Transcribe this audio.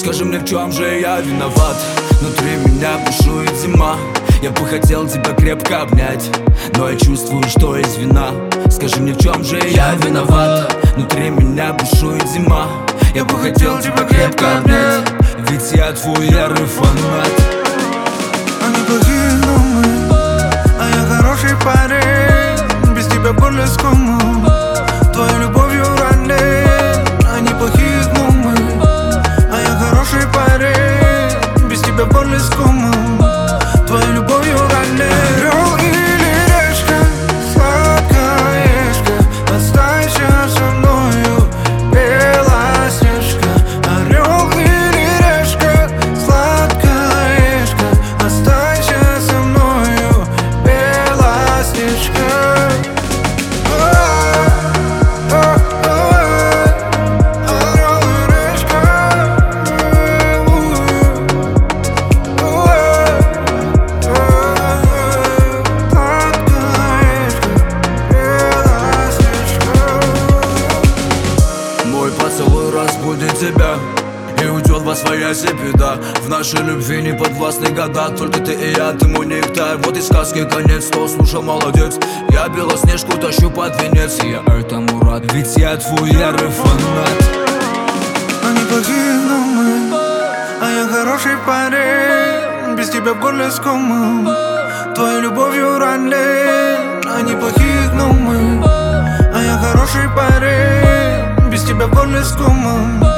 Скажи мне, в чем же я виноват? Внутри меня бушует зима. Я бы хотел тебя крепко обнять, но я чувствую, что есть вина. Скажи мне, в чем же я виноват? Внутри меня бушует зима. Я бы хотел тебя крепко обнять, ведь я твой ярый фанат. Они плохие, но мы, а я хороший парень. Без тебя более скому, твоей любовью ранен. Они плохие, но мы, а я хороший парень. Без тебя более скому, твоей любовью ранен. Орел или решка, сладкоежка, останься со мною, Белоснежка. Орел или решка, сладкоежка, останься со мною, Белоснежка. Орел и решка. Мой поцелуй разбудит тебя и уйдет во своясь беда. В нашей любви не подвластны года, только ты и я, ты мой нектар. Вот и сказки конец, кто слушал, молодец. Я Белоснежку тащу под венец, и я этому рад, ведь я твой ярый фанат. Они плохие, но мы, а я хороший парень. Без тебя в горле скому, твоей любовью ранен. Они плохие, но мы, а я хороший парень. Без тебя в горле скому.